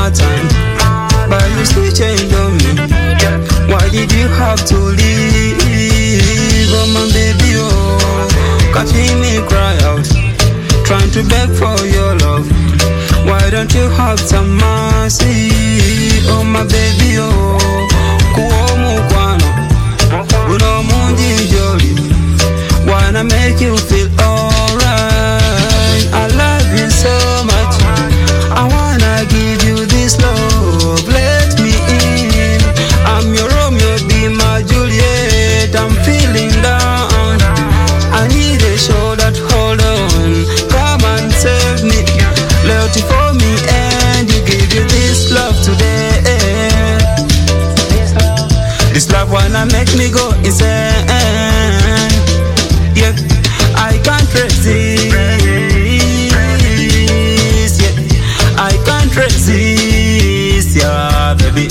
my time, but you still changed on me. Why did you have to leave? Oh my baby, oh, catching me cry out, trying to beg for your love. Why don't you have some mercy? Oh my baby, oh, kuomu kwano, uno munji jolly. Wanna make you feel alright. I love you so much, I wanna give you this love. Let me in, I'm your Romeo, be my Juliet. I'm feeling down, I need a shoulder to hold on. Come and save me, loyalty for me, and you give you this love today. This love wanna make me go insane. Yeah, I can't resist. Yeah, I can't resist. Yeah, baby.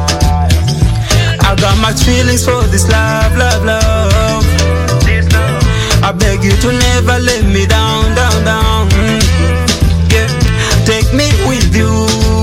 I got much feelings for this love, love, love. I beg you to never let me down, down, down. Yeah, take me with you.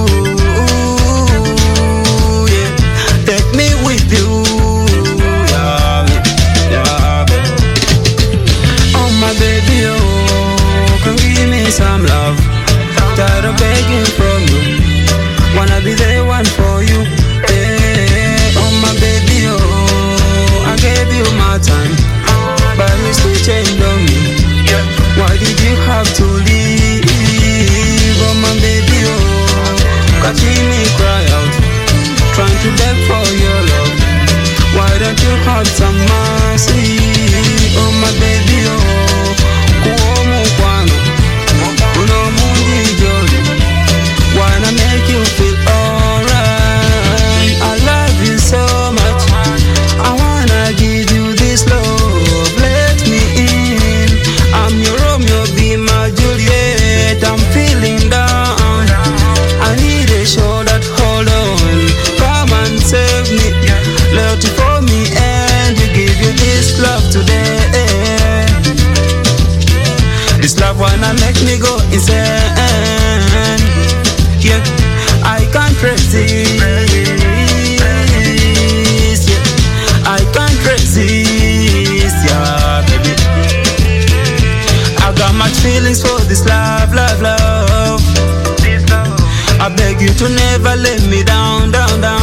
Yeah, take me with you. Yeah, yeah, baby. Oh my baby, oh, come give me some love. Tired of begging from you, wanna be the one for you. Yeah, oh my baby, oh, I gave you my time, but you still changed on me. Why did you have to leave? Oh my baby, oh, catching me cry out, trying to beg for your love. Why don't you have some mercy? Oh my baby, oh, kuomu kwano, uno munji jolly. Wanna make you feel alright. I love you so much, I wanna give you this love. Let me in, I'm your Romeo, be my Juliet. I'm feeling down, I need a shoulder to hold on. Come and save me, loyalty for me, and you give you this love today. This love wanna make me go insane. Yeah, I can't resist. Yeah, I can't resist. Yeah, baby. I got much feelings for this love, love, love. I beg you to never let me down, down, down.